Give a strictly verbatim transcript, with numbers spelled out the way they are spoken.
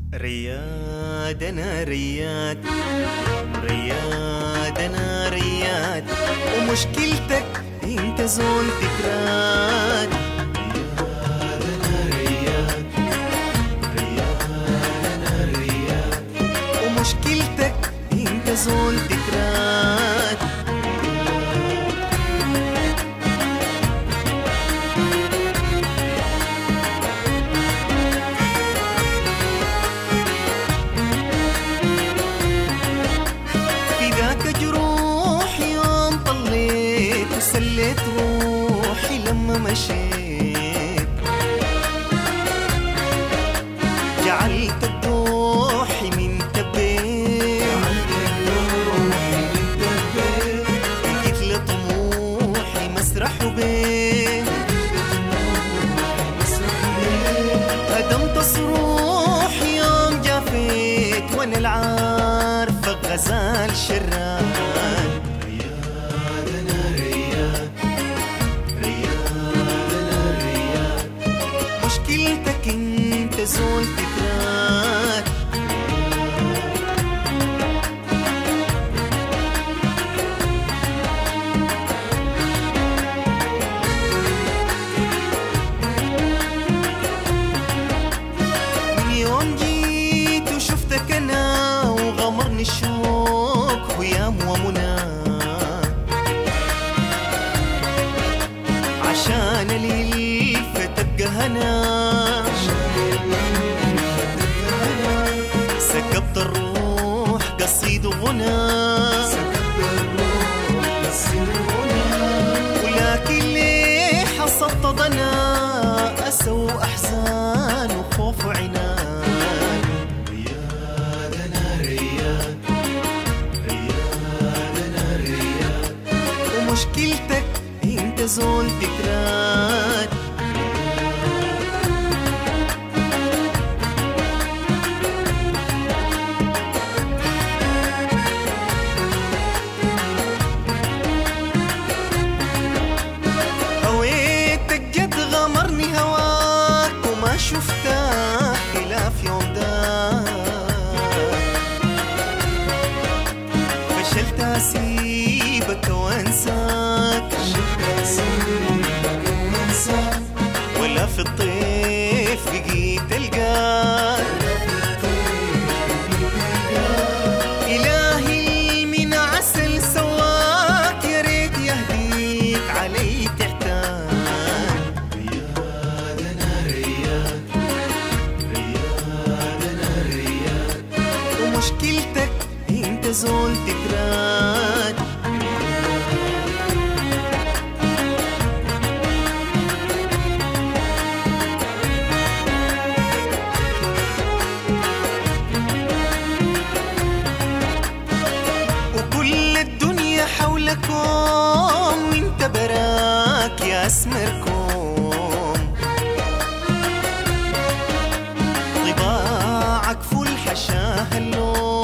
رياد أنا رياد، رياد أنا رياد، ومشكلتك انت زول تكراد. رياد أنا رياد، رياد أنا رياد، ومشكلتك انت زول تكراد. سليت روحي لما مشيت، جعلت الضوحي من تبين، لقيت لطموحي مسرح وبين، هدمت صروحي يوم جافيت وانا العارفة غزال شران. مشكلتك انت زول تكرار. من يوم جيت وشفتك انا وغمرني الشوق ويام ومنى، عشان للفة تبقى هنا سكبت الروح قصيد وغنى، ولكن ليه حصلت ضنا أسى وأحزان وخوف وعناد. رياد أنا رياد، رياد أنا رياد، ومشكلتك انت زول تكراد. شفتك خلاف يوم ده، فشلت أسيبك وأنساك، ولا في الطيف بقيت تلقاك. إلهي من عسل سواك، يا ريت يهديك علي تحتاج. مشكلتك انت زول تكراد. وكل الدنيا حولكم وانت براك يا اسمركم، طباعك فل حشاها اللون،